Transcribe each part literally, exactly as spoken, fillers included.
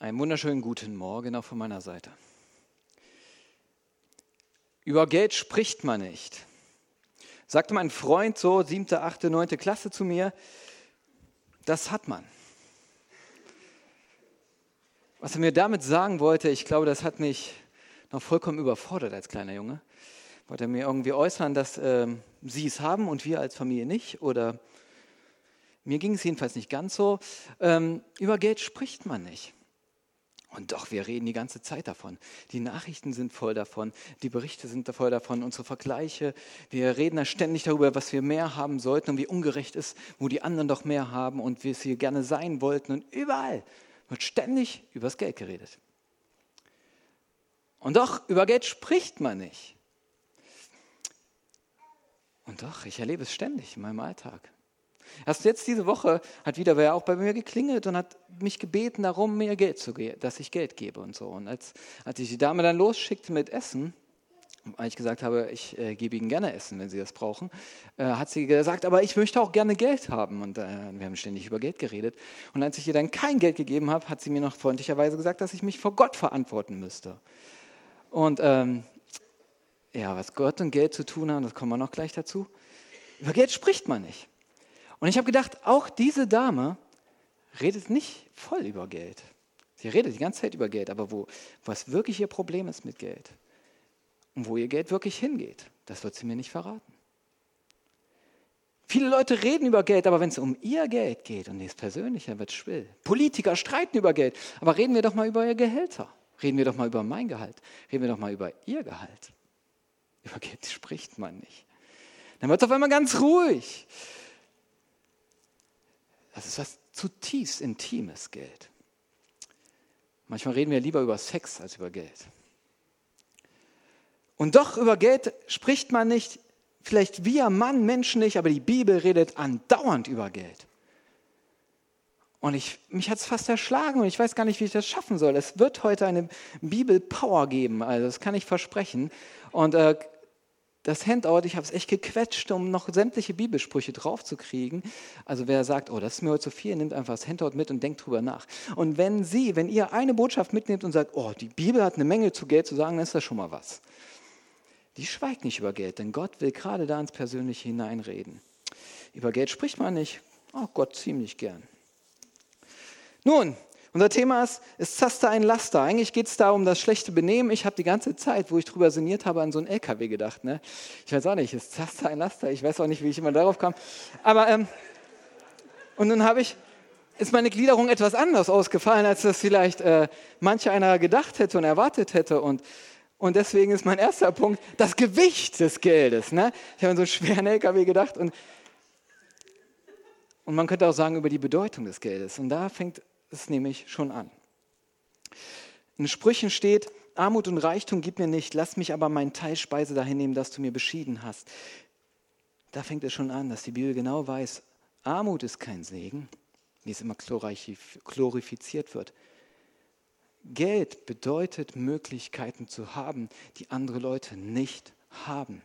Einen wunderschönen guten Morgen auch von meiner Seite. Über Geld spricht man nicht. Sagte mein Freund so, siebte, achte, neunte Klasse zu mir, das hat man. Was er mir damit sagen wollte, ich glaube, das hat mich noch vollkommen überfordert als kleiner Junge. Wollte er mir irgendwie äußern, dass äh, sie es haben und wir als Familie nicht? Oder mir ging es jedenfalls nicht ganz so. Ähm, über Geld spricht man nicht. Und doch, wir reden die ganze Zeit davon. Die Nachrichten sind voll davon, die Berichte sind voll davon, unsere Vergleiche. Wir reden da ständig darüber, was wir mehr haben sollten und wie ungerecht ist, wo die anderen doch mehr haben und wir es hier gerne sein wollten. Und überall wird ständig über das Geld geredet. Und doch, über Geld spricht man nicht. Und doch, ich erlebe es ständig in meinem Alltag. Erst jetzt diese Woche hat wieder wer auch bei mir geklingelt und hat mich gebeten darum, mir Geld zu geben, dass ich Geld gebe und so. Und als, als ich die Dame dann losschickte mit Essen, weil ich gesagt habe, ich äh, gebe Ihnen gerne Essen, wenn Sie das brauchen, äh, hat sie gesagt, aber ich möchte auch gerne Geld haben. Und äh, wir haben ständig über Geld geredet. Und als ich ihr dann kein Geld gegeben habe, hat sie mir noch freundlicherweise gesagt, dass ich mich vor Gott verantworten müsste. Und ähm, ja, was Gott und Geld zu tun haben, das kommen wir noch gleich dazu. Über Geld spricht man nicht. Und ich habe gedacht, auch diese Dame redet nicht voll über Geld. Sie redet die ganze Zeit über Geld, aber wo, was wirklich ihr Problem ist mit Geld und wo ihr Geld wirklich hingeht, das wird sie mir nicht verraten. Viele Leute reden über Geld, aber wenn es um ihr Geld geht und das Persönliche, wird es schwill. Politiker streiten über Geld, aber reden wir doch mal über ihr Gehälter. Reden wir doch mal über mein Gehalt. Reden wir doch mal über ihr Gehalt. Über Geld spricht man nicht. Dann wird es auf einmal ganz ruhig. Das ist was zutiefst Intimes, Geld. Manchmal reden wir lieber über Sex als über Geld. Und doch über Geld spricht man nicht, vielleicht wir Mann, Menschen nicht, aber die Bibel redet andauernd über Geld. Und ich, mich hat es fast erschlagen und ich weiß gar nicht, wie ich das schaffen soll. Es wird heute eine Bibel-Power geben, also das kann ich versprechen. Und äh, das Handout, ich habe es echt gequetscht, um noch sämtliche Bibelsprüche draufzukriegen. Also wer sagt, oh, das ist mir heute zu viel, nimmt einfach das Handout mit und denkt drüber nach. Und wenn Sie, wenn ihr eine Botschaft mitnehmt und sagt, oh, die Bibel hat eine Menge zu Geld zu sagen, dann ist das schon mal was. Die schweigt nicht über Geld, denn Gott will gerade da ins Persönliche hineinreden. Über Geld spricht man nicht, oh Gott, ziemlich gern. Nun, unser Thema ist, ist Zaster ein Laster. Eigentlich geht es da um das schlechte Benehmen. Ich habe die ganze Zeit, wo ich drüber sinniert habe, an so einen L K W gedacht. Ne? Ich weiß auch nicht, ist Zaster ein Laster? Ich weiß auch nicht, wie ich immer darauf kam. Aber, ähm, und nun habe ich, ist meine Gliederung etwas anders ausgefallen, als das vielleicht äh, manch einer gedacht hätte und erwartet hätte. Und, und deswegen ist mein erster Punkt das Gewicht des Geldes. Ne? Ich habe an so einen schweren L K W gedacht. Und, und man könnte auch sagen, über die Bedeutung des Geldes. Und da fängt es nämlich schon an. In Sprüchen steht, Armut und Reichtum gib mir nicht, lass mich aber meinen Teil Speise dahin nehmen, das du mir beschieden hast. Da fängt es schon an, dass die Bibel genau weiß, Armut ist kein Segen, wie es immer glorifiziert wird. Geld bedeutet Möglichkeiten zu haben, die andere Leute nicht haben.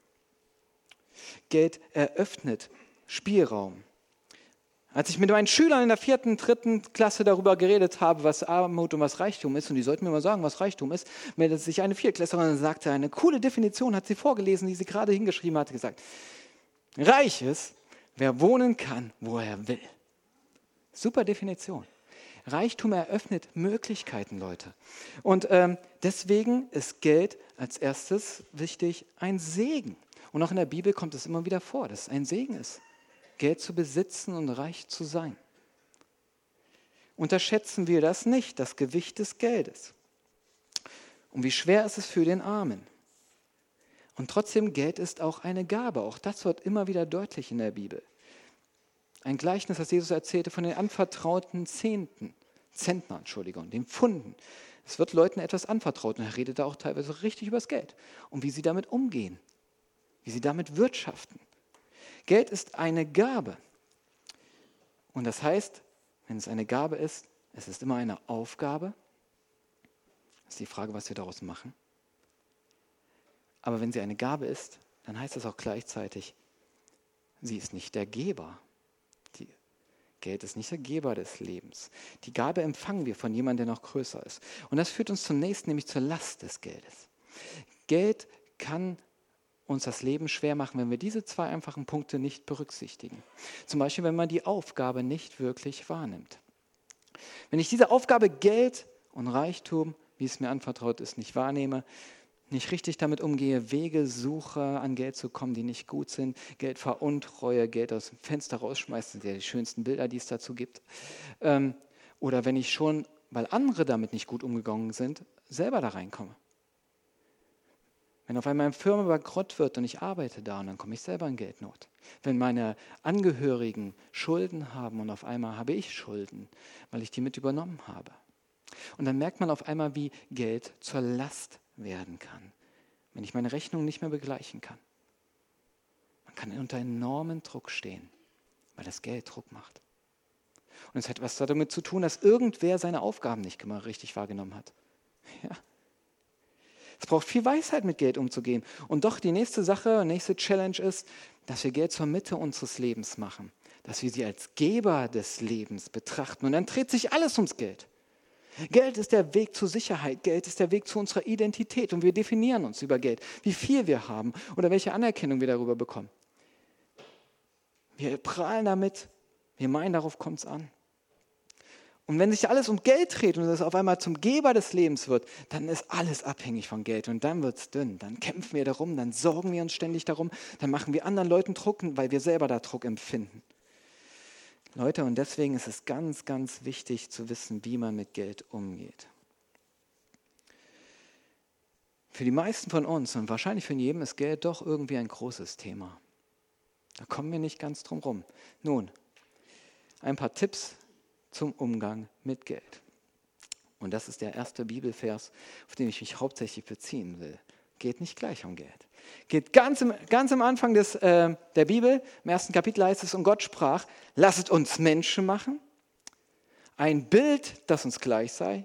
Geld eröffnet Spielraum. Als ich mit meinen Schülern in der vierten, dritten Klasse darüber geredet habe, was Armut und was Reichtum ist, und die sollten mir mal sagen, was Reichtum ist, meldete sich eine Viertklässlerin und sagte, eine coole Definition hat sie vorgelesen, die sie gerade hingeschrieben hatte, gesagt, reich ist, wer wohnen kann, wo er will. Super Definition. Reichtum eröffnet Möglichkeiten, Leute. Und ähm, deswegen ist Geld als erstes wichtig ein Segen. Und auch in der Bibel kommt es immer wieder vor, dass es ein Segen ist. Geld zu besitzen und reich zu sein. Unterschätzen wir das nicht, das Gewicht des Geldes. Und wie schwer ist es für den Armen. Und trotzdem, Geld ist auch eine Gabe. Auch das wird immer wieder deutlich in der Bibel. Ein Gleichnis, das Jesus erzählte von den anvertrauten Zehnten, Zentner, Entschuldigung, den Pfunden. Es wird Leuten etwas anvertraut und er redet da auch teilweise richtig über das Geld und wie sie damit umgehen, wie sie damit wirtschaften. Geld ist eine Gabe. Und das heißt, wenn es eine Gabe ist, es ist immer eine Aufgabe. Das ist die Frage, was wir daraus machen. Aber wenn sie eine Gabe ist, dann heißt es auch gleichzeitig, sie ist nicht der Geber. Die Geld ist nicht der Geber des Lebens. Die Gabe empfangen wir von jemandem, der noch größer ist. Und das führt uns zum nächsten, nämlich zur Last des Geldes. Geld kann uns das Leben schwer machen, wenn wir diese zwei einfachen Punkte nicht berücksichtigen. Zum Beispiel, wenn man die Aufgabe nicht wirklich wahrnimmt. Wenn ich diese Aufgabe Geld und Reichtum, wie es mir anvertraut ist, nicht wahrnehme, nicht richtig damit umgehe, Wege suche, an Geld zu kommen, die nicht gut sind, Geld veruntreue, Geld aus dem Fenster rausschmeiße, das sind ja die schönsten Bilder, die es dazu gibt. Ähm, oder wenn ich schon, weil andere damit nicht gut umgegangen sind, selber da reinkomme. Wenn auf einmal meine Firma bankrott wird und ich arbeite da und dann komme ich selber in Geldnot. Wenn meine Angehörigen Schulden haben und auf einmal habe ich Schulden, weil ich die mit übernommen habe. Und dann merkt man auf einmal, wie Geld zur Last werden kann, wenn ich meine Rechnung nicht mehr begleichen kann. Man kann unter enormen Druck stehen, weil das Geld Druck macht. Und es hat was damit zu tun, dass irgendwer seine Aufgaben nicht immer richtig wahrgenommen hat. Ja. Es braucht viel Weisheit, mit Geld umzugehen. Und doch die nächste Sache, nächste Challenge ist, dass wir Geld zur Mitte unseres Lebens machen. Dass wir sie als Geber des Lebens betrachten. Und dann dreht sich alles ums Geld. Geld ist der Weg zur Sicherheit. Geld ist der Weg zu unserer Identität. Und wir definieren uns über Geld, wie viel wir haben oder welche Anerkennung wir darüber bekommen. Wir prahlen damit. Wir meinen, darauf kommt es an. Und wenn sich alles um Geld dreht und es auf einmal zum Geber des Lebens wird, dann ist alles abhängig von Geld und dann wird es dünn. Dann kämpfen wir darum, dann sorgen wir uns ständig darum, dann machen wir anderen Leuten Druck, weil wir selber da Druck empfinden. Leute, und deswegen ist es ganz, ganz wichtig zu wissen, wie man mit Geld umgeht. Für die meisten von uns und wahrscheinlich für jeden ist Geld doch irgendwie ein großes Thema. Da kommen wir nicht ganz drum rum. Nun, ein paar Tipps zum Umgang mit Geld. Und das ist der erste Bibelvers, auf den ich mich hauptsächlich beziehen will. Geht nicht gleich um Geld. Geht ganz im, ganz am Anfang des, äh, der Bibel, im ersten Kapitel heißt es, und Gott sprach, lasset uns Menschen machen, ein Bild, das uns gleich sei,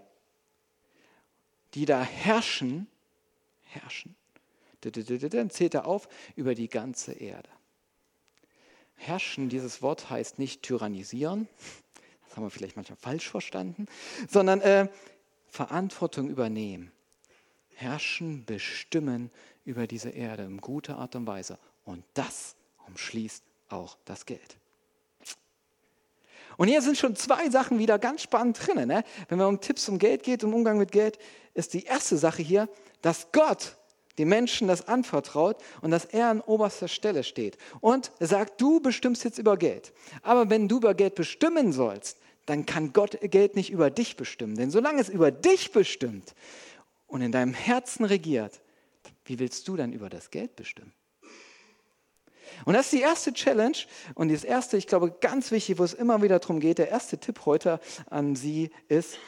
die da herrschen, herrschen, dann zählt er auf, über die ganze Erde. Herrschen, dieses Wort heißt nicht tyrannisieren, das haben wir vielleicht manchmal falsch verstanden, sondern äh, Verantwortung übernehmen. Herrschen, bestimmen über diese Erde in guter Art und Weise. Und das umschließt auch das Geld. Und hier sind schon zwei Sachen wieder ganz spannend drin. Ne? Wenn es um Tipps um Geld geht, um Umgang mit Geld, ist die erste Sache hier, dass Gott den Menschen das anvertraut und dass er an oberster Stelle steht. Und er sagt, du bestimmst jetzt über Geld. Aber wenn du über Geld bestimmen sollst, dann kann Gott Geld nicht über dich bestimmen. Denn solange es über dich bestimmt und in deinem Herzen regiert, wie willst du dann über das Geld bestimmen? Und das ist die erste Challenge und das erste, ich glaube, ganz wichtig, wo es immer wieder darum geht, der erste Tipp heute an Sie ist,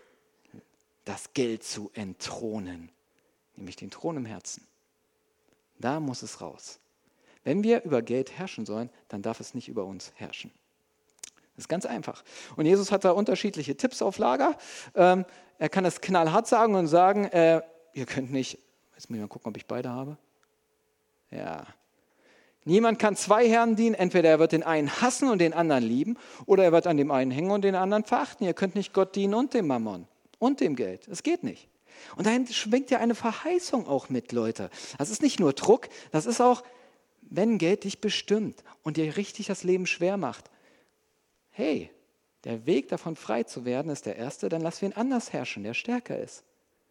das Geld zu entthronen. Nämlich den Thron im Herzen. Da muss es raus. Wenn wir über Geld herrschen sollen, dann darf es nicht über uns herrschen. Das ist ganz einfach. Und Jesus hat da unterschiedliche Tipps auf Lager. Ähm, er kann das knallhart sagen und sagen, äh, ihr könnt nicht, jetzt muss ich mal gucken, ob ich beide habe. Ja. Niemand kann zwei Herren dienen, entweder er wird den einen hassen und den anderen lieben, oder er wird an dem einen hängen und den anderen verachten. Ihr könnt nicht Gott dienen und dem Mammon und dem Geld. Es geht nicht. Und dahin schwingt ja eine Verheißung auch mit, Leute. Das ist nicht nur Druck, das ist auch, wenn Geld dich bestimmt und dir richtig das Leben schwer macht. Hey, der Weg davon frei zu werden ist der erste, dann lass wen anders herrschen, der stärker ist.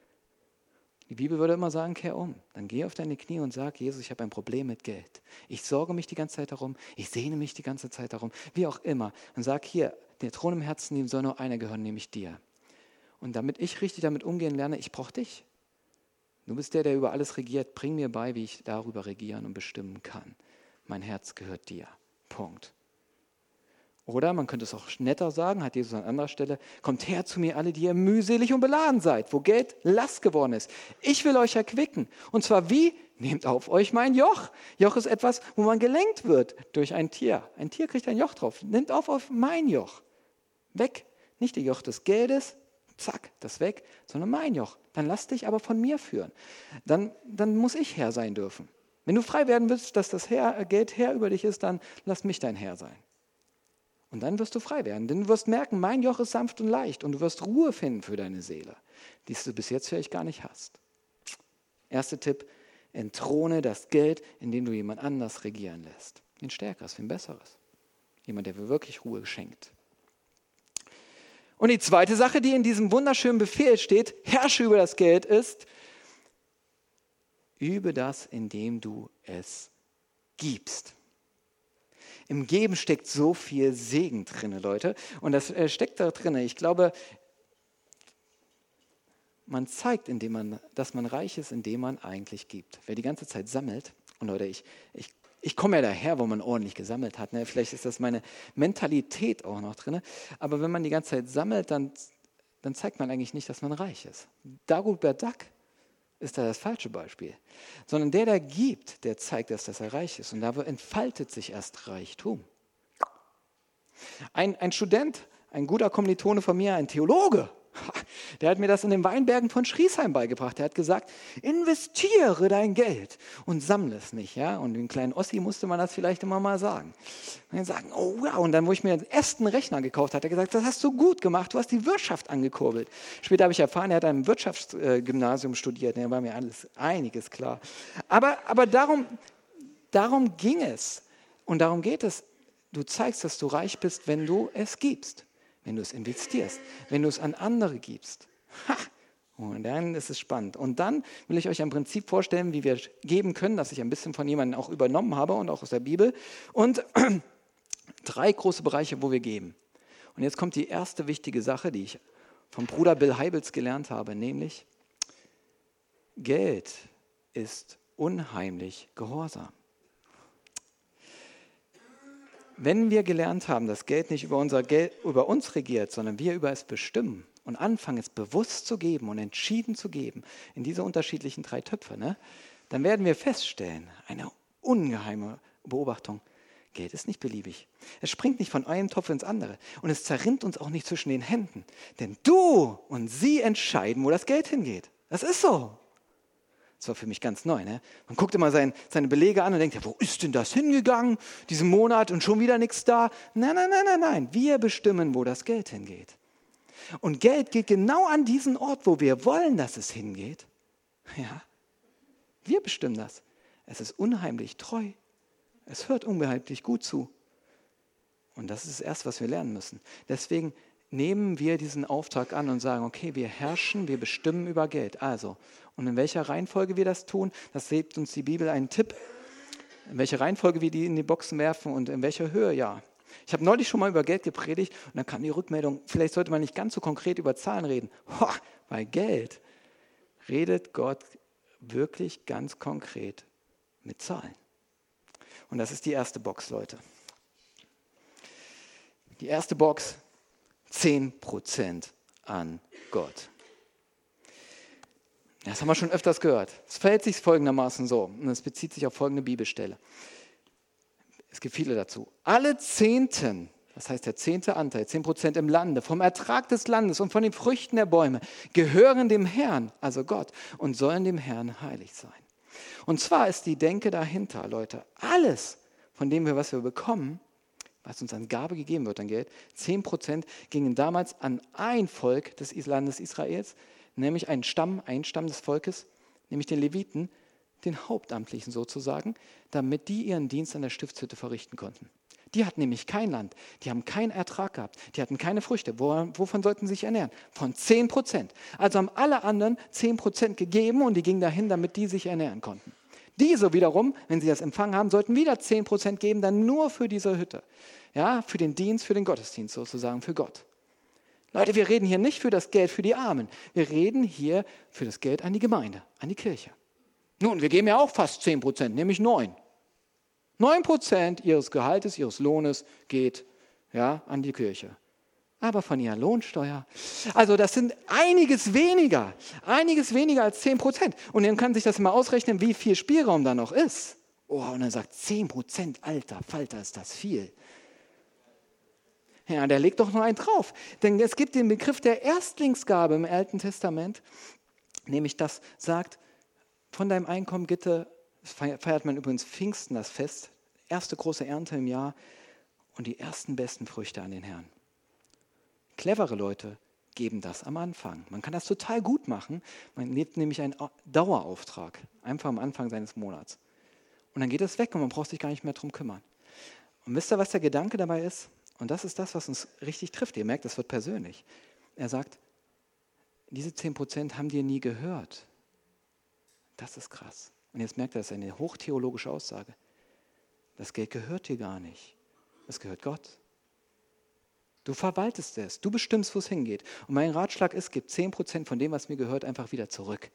Die Bibel würde immer sagen, kehr um. Dann geh auf deine Knie und sag, Jesus, ich habe ein Problem mit Geld. Ich sorge mich die ganze Zeit darum, ich sehne mich die ganze Zeit darum, wie auch immer. Und sag hier, der Thron im Herzen, dem soll nur einer gehören, nämlich dir. Und damit ich richtig damit umgehen lerne, ich brauche dich. Du bist der, der über alles regiert. Bring mir bei, wie ich darüber regieren und bestimmen kann. Mein Herz gehört dir. Punkt. Oder man könnte es auch netter sagen, hat Jesus an anderer Stelle, kommt her zu mir alle, die ihr mühselig und beladen seid, wo Geld Last geworden ist. Ich will euch erquicken. Und zwar wie? Nehmt auf euch mein Joch. Joch ist etwas, wo man gelenkt wird durch ein Tier. Ein Tier kriegt ein Joch drauf. Nehmt auf auf mein Joch. Weg. Nicht die Joch des Geldes, zack, das weg, sondern mein Joch. Dann lass dich aber von mir führen. Dann, dann muss ich Herr sein dürfen. Wenn du frei werden willst, dass das Herr, Geld Herr über dich ist, dann lass mich dein Herr sein. Und dann wirst du frei werden. Denn du wirst merken, mein Joch ist sanft und leicht. Und du wirst Ruhe finden für deine Seele, die du bis jetzt vielleicht gar nicht hast. Erster Tipp, entthrone das Geld, indem du jemand anders regieren lässt. Wen Stärkeres, wen Besseres. Jemand, der dir wirklich Ruhe schenkt. Und die zweite Sache, die in diesem wunderschönen Befehl steht, herrsche über das Geld, ist, übe das, indem du es gibst. Im Geben steckt so viel Segen drin, Leute. Und das äh, steckt da drin. Ich glaube, man zeigt, indem man, dass man reich ist, indem man eigentlich gibt. Wer die ganze Zeit sammelt, und Leute, ich, ich, ich komme ja daher, wo man ordentlich gesammelt hat. Ne? Vielleicht ist das meine Mentalität auch noch drin. Aber wenn man die ganze Zeit sammelt, dann, dann zeigt man eigentlich nicht, dass man reich ist. Dagobert Duck ist da das falsche Beispiel. Sondern der, der gibt, der zeigt erst, dass er reich ist. Und da entfaltet sich erst Reichtum. Ein, ein Student, ein guter Kommilitone von mir, ein Theologe, der hat mir das in den Weinbergen von Schriesheim beigebracht. Der hat gesagt, investiere dein Geld und sammle es nicht. Ja? Und den kleinen Ossi musste man das vielleicht immer mal sagen. Und dann sagen, oh ja, und dann, wo ich mir den ersten Rechner gekauft habe, hat er gesagt, das hast du gut gemacht, du hast die Wirtschaft angekurbelt. Später habe ich erfahren, er hat an einem Wirtschaftsgymnasium studiert, da war mir alles einiges klar. Aber, aber darum, darum ging es und darum geht es. Du zeigst, dass du reich bist, wenn du es gibst. Wenn du es investierst, wenn du es an andere gibst. Ha! Und dann ist es spannend. Und dann will ich euch ein Prinzip vorstellen, wie wir geben können, das ich ein bisschen von jemandem auch übernommen habe und auch aus der Bibel. Und drei große Bereiche, wo wir geben. Und jetzt kommt die erste wichtige Sache, die ich vom Bruder Bill Heibels gelernt habe, nämlich Geld ist unheimlich gehorsam. Wenn wir gelernt haben, dass Geld nicht über, unser Geld, über uns regiert, sondern wir über es bestimmen und anfangen, es bewusst zu geben und entschieden zu geben, in diese unterschiedlichen drei Töpfe, ne, dann werden wir feststellen, eine ungeheime Beobachtung, Geld ist nicht beliebig. Es springt nicht von einem Topf ins andere und es zerrinnt uns auch nicht zwischen den Händen. Denn du und sie entscheiden, wo das Geld hingeht. Das ist so. Das war für mich ganz neu. Ne? Man guckt immer sein, seine Belege an und denkt, ja, wo ist denn das hingegangen, diesen Monat und schon wieder nichts da? Nein, nein, nein, nein, nein. Wir bestimmen, wo das Geld hingeht. Und Geld geht genau an diesen Ort, wo wir wollen, dass es hingeht. Ja, wir bestimmen das. Es ist unheimlich treu. Es hört unheimlich gut zu. Und das ist das Erste, was wir lernen müssen. Deswegen nehmen wir diesen Auftrag an und sagen, okay, wir herrschen, wir bestimmen über Geld. Also, und in welcher Reihenfolge wir das tun, das gibt uns die Bibel einen Tipp, in welcher Reihenfolge wir die in die Boxen werfen und in welcher Höhe, ja. Ich habe neulich schon mal über Geld gepredigt und dann kam die Rückmeldung, vielleicht sollte man nicht ganz so konkret über Zahlen reden. Ho, bei Geld redet Gott wirklich ganz konkret mit Zahlen. Und das ist die erste Box, Leute. Die erste Box, zehn Prozent an Gott. Das haben wir schon öfters gehört. Es verhält sich folgendermaßen so, und es bezieht sich auf folgende Bibelstelle. Es gibt viele dazu. Alle Zehnten, das heißt der zehnte Anteil, zehn Prozent im Lande, vom Ertrag des Landes und von den Früchten der Bäume, gehören dem Herrn, also Gott, und sollen dem Herrn heilig sein. Und zwar ist die Denke dahinter, Leute, alles, von dem wir, was wir bekommen, was uns an Gabe gegeben wird an Geld, zehn Prozent gingen damals an ein Volk des Landes Israels, nämlich einen Stamm, einen Stamm des Volkes, nämlich den Leviten, den Hauptamtlichen sozusagen, damit die ihren Dienst an der Stiftshütte verrichten konnten. Die hatten nämlich kein Land, die haben keinen Ertrag gehabt, die hatten keine Früchte. Wovon sollten sie sich ernähren? Von zehn Prozent. Also haben alle anderen zehn Prozent gegeben und die gingen dahin, damit die sich ernähren konnten. Diese wiederum, wenn sie das empfangen haben, sollten wieder zehn Prozent geben, dann nur für diese Hütte. Ja, für den Dienst, für den Gottesdienst sozusagen, für Gott. Leute, wir reden hier nicht für das Geld für die Armen. Wir reden hier für das Geld an die Gemeinde, an die Kirche. Nun, wir geben ja auch fast zehn Prozent, nämlich neun. neun Prozent ihres Gehaltes, ihres Lohnes geht ja, an die Kirche. Aber von ihrer Lohnsteuer, also das sind einiges weniger, einiges weniger als zehn Prozent. Und dann kann sich das mal ausrechnen, wie viel Spielraum da noch ist. Oh, und dann sagt zehn Prozent, alter Falter, ist das viel. Ja, der legt doch noch einen drauf. Denn es gibt den Begriff der Erstlingsgabe im Alten Testament, nämlich das sagt, von deinem Einkommen bitte, das feiert man übrigens Pfingsten, das Fest, erste große Ernte im Jahr, und die ersten besten Früchte an den Herrn. Clevere Leute geben das am Anfang. Man kann das total gut machen. Man nimmt nämlich einen Dauerauftrag, einfach am Anfang seines Monats. Und dann geht es weg und man braucht sich gar nicht mehr drum kümmern. Und wisst ihr, was der Gedanke dabei ist? Und das ist das, was uns richtig trifft. Ihr merkt, das wird persönlich. Er sagt, diese zehn Prozent haben dir nie gehört. Das ist krass. Und jetzt merkt er, das ist eine hochtheologische Aussage. Das Geld gehört dir gar nicht. Es gehört Gott. Du verwaltest es. Du bestimmst, wo es hingeht. Und mein Ratschlag ist, gib zehn Prozent von dem, was mir gehört, einfach wieder zurück.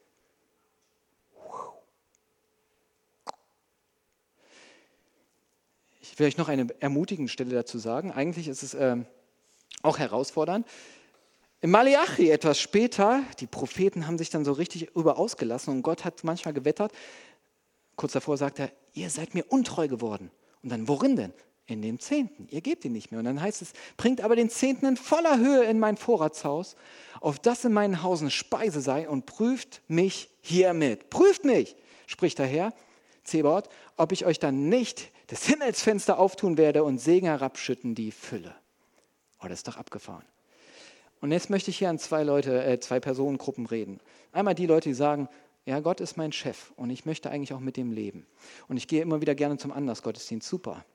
Ich will euch noch eine ermutigende Stelle dazu sagen. Eigentlich ist es ähm, auch herausfordernd. Im Maleachi etwas später, die Propheten haben sich dann so richtig über ausgelassen und Gott hat manchmal gewettert. Kurz davor sagt er, ihr seid mir untreu geworden. Und dann, worin denn? In dem Zehnten. Ihr gebt ihn nicht mehr. Und dann heißt es, bringt aber den Zehnten in voller Höhe in mein Vorratshaus, auf das in meinen Hausen Speise sei und prüft mich hiermit. Prüft mich, spricht der Herr, Zebaoth, ob ich euch dann nicht das Himmelsfenster auftun werde und Segen herabschütten, die Fülle. Oh, das ist doch abgefahren. Und jetzt möchte ich hier an zwei Leute, äh, zwei Personengruppen reden. Einmal die Leute, die sagen, ja, Gott ist mein Chef und ich möchte eigentlich auch mit dem leben. Und ich gehe immer wieder gerne zum Anlassgottesdienst, super.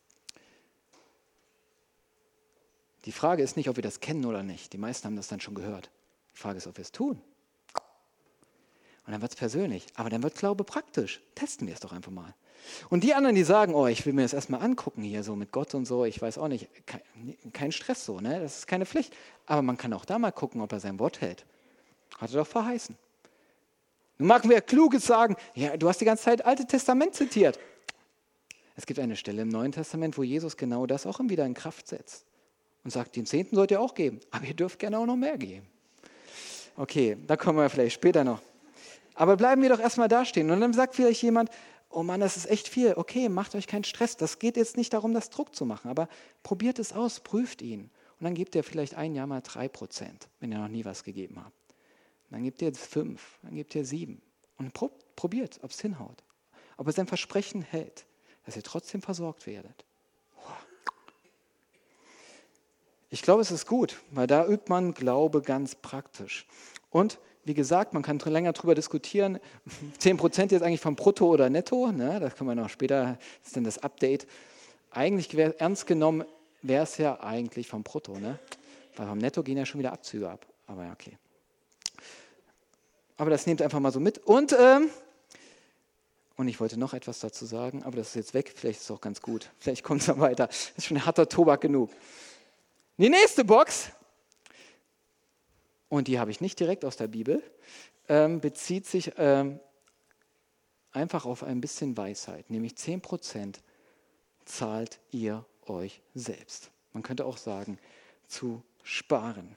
Die Frage ist nicht, ob wir das kennen oder nicht. Die meisten haben das dann schon gehört. Die Frage ist, ob wir es tun. Und dann wird es persönlich. Aber dann wird Glaube praktisch. Testen wir es doch einfach mal. Und die anderen, die sagen, oh, ich will mir das erstmal angucken hier so mit Gott und so, ich weiß auch nicht, kein, kein Stress so, ne? Das ist keine Pflicht. Aber man kann auch da mal gucken, ob er sein Wort hält. Hat er doch verheißen. Nun mag wer Kluges sagen, ja, du hast die ganze Zeit Alte Testament zitiert. Es gibt eine Stelle im Neuen Testament, wo Jesus genau das auch wieder in Kraft setzt. Und sagt, den Zehnten sollt ihr auch geben, aber ihr dürft gerne auch noch mehr geben. Okay, da kommen wir vielleicht später noch. Aber bleiben wir doch erstmal dastehen. Und dann sagt vielleicht jemand, oh Mann, das ist echt viel. Okay, macht euch keinen Stress. Das geht jetzt nicht darum, das Druck zu machen, aber probiert es aus, prüft ihn. Und dann gebt ihr vielleicht ein Jahr mal drei Prozent, wenn ihr noch nie was gegeben habt. Dann gebt ihr fünf, dann gebt ihr sieben. Und probiert, ob es hinhaut. Ob er sein Versprechen hält, dass ihr trotzdem versorgt werdet. Ich glaube, es ist gut, weil da übt man Glaube ganz praktisch. Und wie gesagt, man kann länger darüber diskutieren, zehn Prozent jetzt eigentlich vom Brutto oder Netto, ne? Das können wir noch später, das ist dann das Update. Eigentlich ernst genommen wäre es ja eigentlich vom Brutto, ne? Weil vom Netto gehen ja schon wieder Abzüge ab, aber ja, okay. Aber das nehmt einfach mal so mit. Und, ähm, und ich wollte noch etwas dazu sagen, aber das ist jetzt weg, vielleicht ist es auch ganz gut, vielleicht kommt es dann weiter. Das ist schon harter Tobak genug. Die nächste Box, und die habe ich nicht direkt aus der Bibel, ähm, bezieht sich ähm, einfach auf ein bisschen Weisheit, nämlich zehn Prozent zahlt ihr euch selbst. Man könnte auch sagen, zu sparen.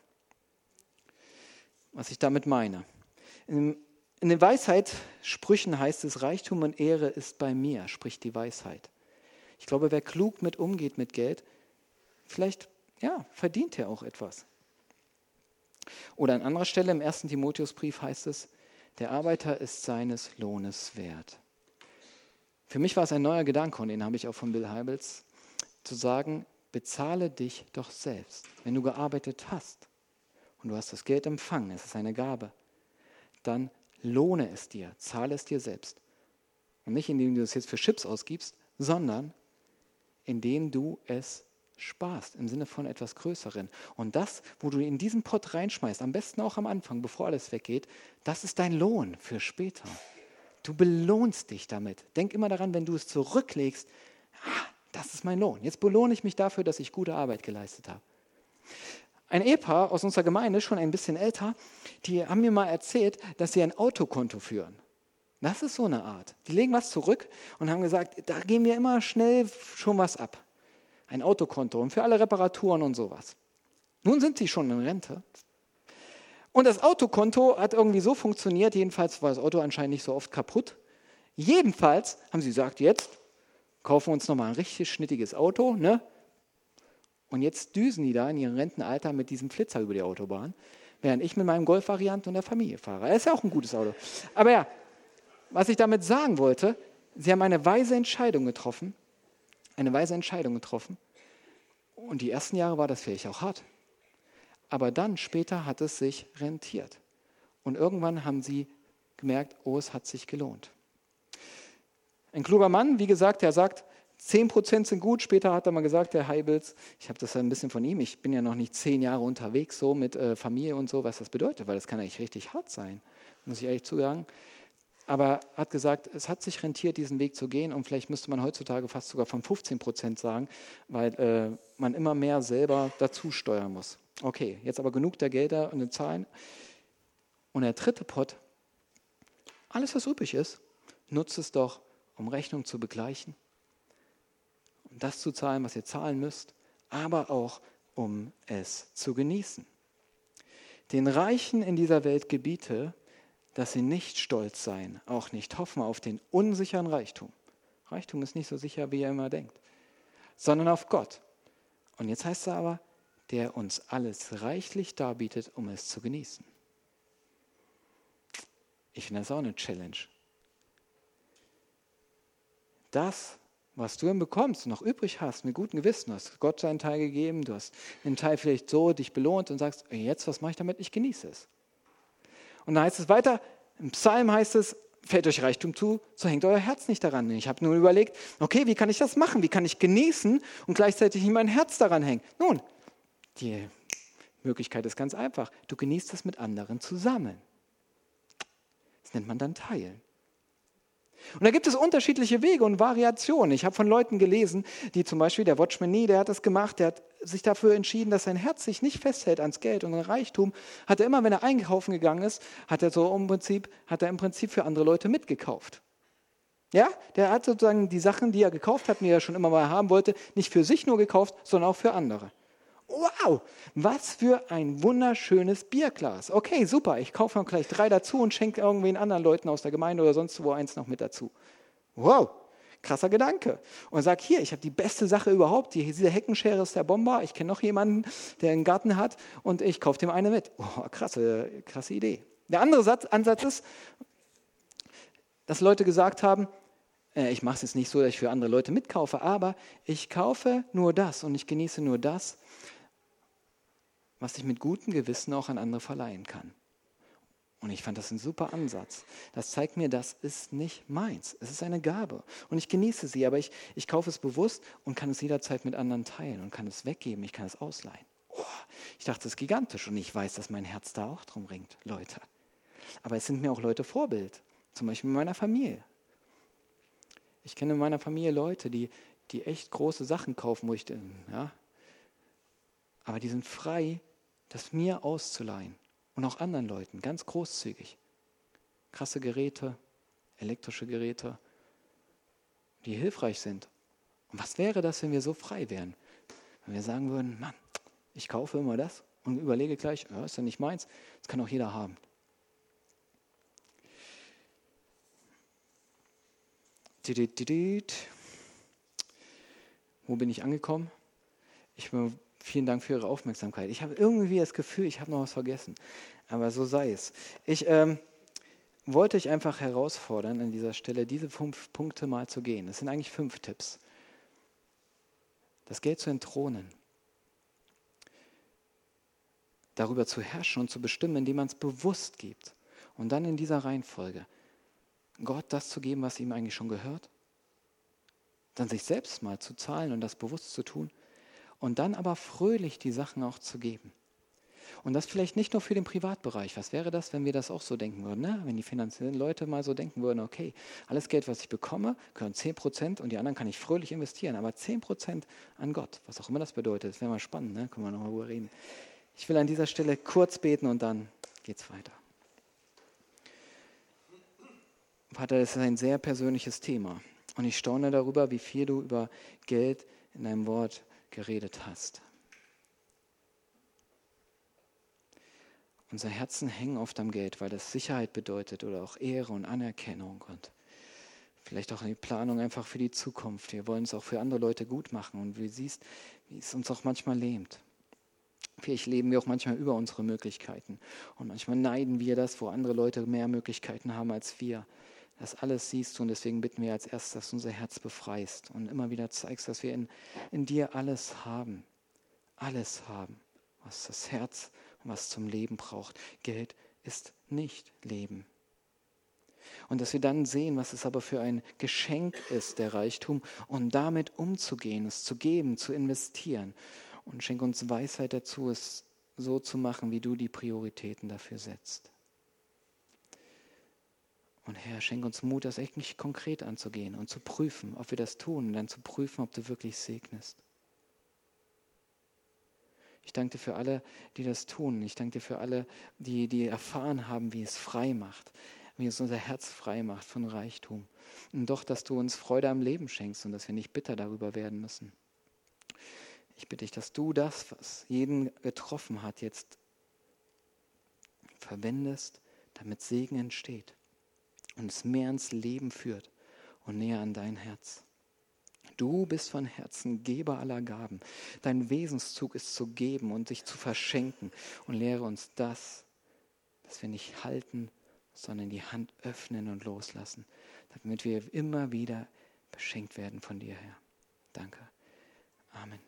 Was ich damit meine. In, in den Weisheitssprüchen heißt es, Reichtum und Ehre ist bei mir, spricht die Weisheit. Ich glaube, wer klug mit umgeht mit Geld, vielleicht ja, verdient er auch etwas. Oder an anderer Stelle im ersten Timotheusbrief heißt es, der Arbeiter ist seines Lohnes wert. Für mich war es ein neuer Gedanke, und den habe ich auch von Bill Hybels, zu sagen, bezahle dich doch selbst. Wenn du gearbeitet hast und du hast das Geld empfangen, es ist eine Gabe, dann lohne es dir, zahle es dir selbst. Und nicht, indem du es jetzt für Chips ausgibst, sondern indem du es sparst, im Sinne von etwas Größeren. Und das, wo du in diesen Pott reinschmeißt, am besten auch am Anfang, bevor alles weggeht, das ist dein Lohn für später. Du belohnst dich damit. Denk immer daran, wenn du es zurücklegst, ah, das ist mein Lohn. Jetzt belohne ich mich dafür, dass ich gute Arbeit geleistet habe. Ein Ehepaar aus unserer Gemeinde, schon ein bisschen älter, die haben mir mal erzählt, dass sie ein Autokonto führen. Das ist so eine Art. Die legen was zurück und haben gesagt, da gehen wir immer schnell schon was ab. Ein Autokonto und für alle Reparaturen und sowas. Nun sind sie schon in Rente. Und das Autokonto hat irgendwie so funktioniert, jedenfalls war das Auto anscheinend nicht so oft kaputt. Jedenfalls haben sie gesagt, jetzt kaufen wir uns nochmal ein richtig schnittiges Auto, ne? Und jetzt düsen die da in ihrem Rentenalter mit diesem Flitzer über die Autobahn, während ich mit meinem Golf-Variant und der Familie fahre. Das ist ja auch ein gutes Auto. Aber ja, was ich damit sagen wollte, sie haben eine weise Entscheidung getroffen, eine weise Entscheidung getroffen Und die ersten Jahre war das vielleicht auch hart. Aber dann später hat es sich rentiert. Und irgendwann haben sie gemerkt, oh, es hat sich gelohnt. Ein kluger Mann, wie gesagt, der sagt, zehn Prozent sind gut. Später hat er mal gesagt, der Heibels, ich habe das ja ein bisschen von ihm, ich bin ja noch nicht zehn Jahre unterwegs so mit äh, Familie und so, was das bedeutet, weil das kann eigentlich richtig hart sein, muss ich ehrlich zusagen. Aber er hat gesagt, es hat sich rentiert, diesen Weg zu gehen und vielleicht müsste man heutzutage fast sogar von fünfzehn Prozent sagen, weil äh, man immer mehr selber dazu steuern muss. Okay, jetzt aber genug der Gelder und den Zahlen. Und der dritte Pot, alles was übrig ist, nutzt es doch, um Rechnung zu begleichen, um das zu zahlen, was ihr zahlen müsst, aber auch um es zu genießen. Den Reichen in dieser Welt gebiete, dass sie nicht stolz seien, auch nicht hoffen auf den unsicheren Reichtum. Reichtum ist nicht so sicher, wie ihr immer denkt, sondern auf Gott. Und jetzt heißt es aber, der uns alles reichlich darbietet, um es zu genießen. Ich finde das auch eine Challenge. Das, was du dann bekommst und noch übrig hast, mit gutem Gewissen, du hast Gott seinen Teil gegeben, du hast einen Teil vielleicht so dich belohnt und sagst, jetzt, was mache ich damit? Ich genieße es. Und dann heißt es weiter, im Psalm heißt es, fällt euch Reichtum zu, so hängt euer Herz nicht daran. Ich habe nur überlegt, okay, wie kann ich das machen? Wie kann ich genießen und gleichzeitig nicht mein Herz daran hängen? Nun, die Möglichkeit ist ganz einfach. Du genießt es mit anderen zusammen. Das nennt man dann Teilen. Und da gibt es unterschiedliche Wege und Variationen. Ich habe von Leuten gelesen, die zum Beispiel, der Watchman Nee, der hat das gemacht, der hat sich dafür entschieden, dass sein Herz sich nicht festhält ans Geld und an Reichtum. Hat er immer, wenn er einkaufen gegangen ist, hat er so im Prinzip, hat er im Prinzip für andere Leute mitgekauft. Ja, der hat sozusagen die Sachen, die er gekauft hat, die er schon immer mal haben wollte, nicht für sich nur gekauft, sondern auch für andere. Wow, was für ein wunderschönes Bierglas. Okay, super, ich kaufe noch gleich drei dazu und schenke irgendwen anderen Leuten aus der Gemeinde oder sonst wo eins noch mit dazu. Wow, krasser Gedanke. Und sag hier, ich habe die beste Sache überhaupt, die, diese Heckenschere ist der Bomber, ich kenne noch jemanden, der einen Garten hat und ich kaufe dem eine mit. Oh, krasse, krasse Idee. Der andere Satz, Ansatz ist, dass Leute gesagt haben, äh, ich mache es jetzt nicht so, dass ich für andere Leute mitkaufe, aber ich kaufe nur das und ich genieße nur das, was ich mit gutem Gewissen auch an andere verleihen kann. Und ich fand das ein super Ansatz. Das zeigt mir, das ist nicht meins. Es ist eine Gabe. Und ich genieße sie, aber ich, ich kaufe es bewusst und kann es jederzeit mit anderen teilen und kann es weggeben, ich kann es ausleihen. Oh, ich dachte, das ist gigantisch und ich weiß, dass mein Herz da auch drum ringt, Leute. Aber es sind mir auch Leute Vorbild, zum Beispiel in meiner Familie. Ich kenne in meiner Familie Leute, die, die echt große Sachen kaufen, wo ich, ja, aber die sind frei, das mir auszuleihen und auch anderen Leuten, ganz großzügig. Krasse Geräte, elektrische Geräte, die hilfreich sind. Und was wäre das, wenn wir so frei wären? Wenn wir sagen würden, Mann, ich kaufe immer das und überlege gleich, ja, ist ja nicht meins, das kann auch jeder haben. Wo bin ich angekommen? Ich bin Vielen Dank für Ihre Aufmerksamkeit. Ich habe irgendwie das Gefühl, ich habe noch was vergessen. Aber so sei es. Ich ähm, wollte euch einfach herausfordern, an dieser Stelle diese fünf Punkte mal zu gehen. Das sind eigentlich fünf Tipps. Das Geld zu entthronen. Darüber zu herrschen und zu bestimmen, indem man es bewusst gibt. Und dann in dieser Reihenfolge. Gott das zu geben, was ihm eigentlich schon gehört. Dann sich selbst mal zu zahlen und das bewusst zu tun. Und dann aber fröhlich die Sachen auch zu geben. Und das vielleicht nicht nur für den Privatbereich. Was wäre das, wenn wir das auch so denken würden? Ne? Wenn die finanziellen Leute mal so denken würden, okay, alles Geld, was ich bekomme, gehören zehn Prozent und die anderen kann ich fröhlich investieren. Aber zehn Prozent an Gott, was auch immer das bedeutet. Das wäre mal spannend, ne? Können wir nochmal darüber reden. Ich will an dieser Stelle kurz beten und dann geht's weiter. Vater, das ist ein sehr persönliches Thema. Und ich staune darüber, wie viel du über Geld in deinem Wort geredet hast. Unsere Herzen hängen oft am Geld, weil das Sicherheit bedeutet oder auch Ehre und Anerkennung und vielleicht auch die Planung einfach für die Zukunft. Wir wollen es auch für andere Leute gut machen und wie du siehst, wie es uns auch manchmal lähmt. Vielleicht leben wir auch manchmal über unsere Möglichkeiten und manchmal neiden wir das, wo andere Leute mehr Möglichkeiten haben als wir. Das alles siehst du und deswegen bitten wir als erstes, dass du unser Herz befreist und immer wieder zeigst, dass wir in, in dir alles haben. alles haben, was das Herz und was zum Leben braucht. Geld ist nicht Leben. Und dass wir dann sehen, was es aber für ein Geschenk ist, der Reichtum, und damit umzugehen, es zu geben, zu investieren. Und schenk uns Weisheit dazu, es so zu machen, wie du die Prioritäten dafür setzt. Und Herr, schenk uns Mut, das echt nicht konkret anzugehen und zu prüfen, ob wir das tun, und dann zu prüfen, ob du wirklich segnest. Ich danke dir für alle, die das tun. Ich danke dir für alle, die, die erfahren haben, wie es frei macht, wie es unser Herz frei macht von Reichtum. Und doch, dass du uns Freude am Leben schenkst und dass wir nicht bitter darüber werden müssen. Ich bitte dich, dass du das, was jeden getroffen hat, jetzt verwendest, damit Segen entsteht und es mehr ins Leben führt und näher an dein Herz. Du bist von Herzen Geber aller Gaben. Dein Wesenszug ist zu geben und sich zu verschenken. Und lehre uns das, dass wir nicht halten, sondern die Hand öffnen und loslassen, damit wir immer wieder beschenkt werden von dir, Herr. Danke. Amen.